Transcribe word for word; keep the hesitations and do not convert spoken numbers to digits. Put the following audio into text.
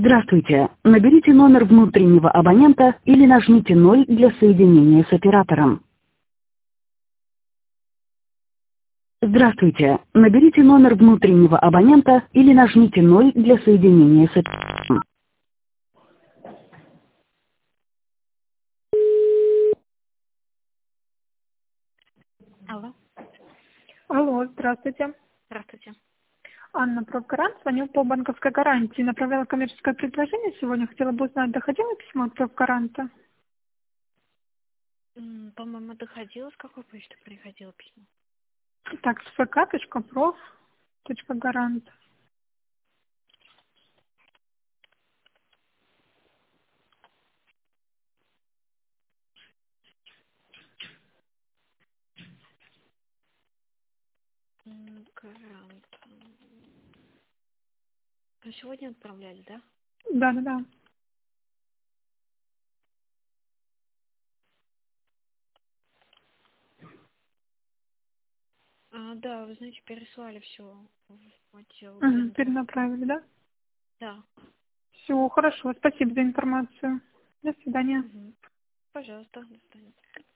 Здравствуйте. Наберите номер внутреннего абонента или нажмите ноль для соединения с оператором. Здравствуйте. Наберите номер внутреннего абонента или нажмите ноль для соединения с оператором. Алло, Алло, здравствуйте. здравствуйте. Анна Профгарант, звоню по банковской гарантии. Направляла коммерческое предложение сегодня. Хотела бы узнать, доходило письмо от Профгаранта? М, По-моему, доходило, с какой почты приходило письмо? Так, fk.prof.гарант. М, Гарант. Вы сегодня отправляли, да? Да-да-да. А, да, вы знаете, переслали все в отдел Угу, клиентов. перенаправили, да? Да. Все, хорошо. Спасибо за информацию. До свидания. Мгм. Пожалуйста, до свидания.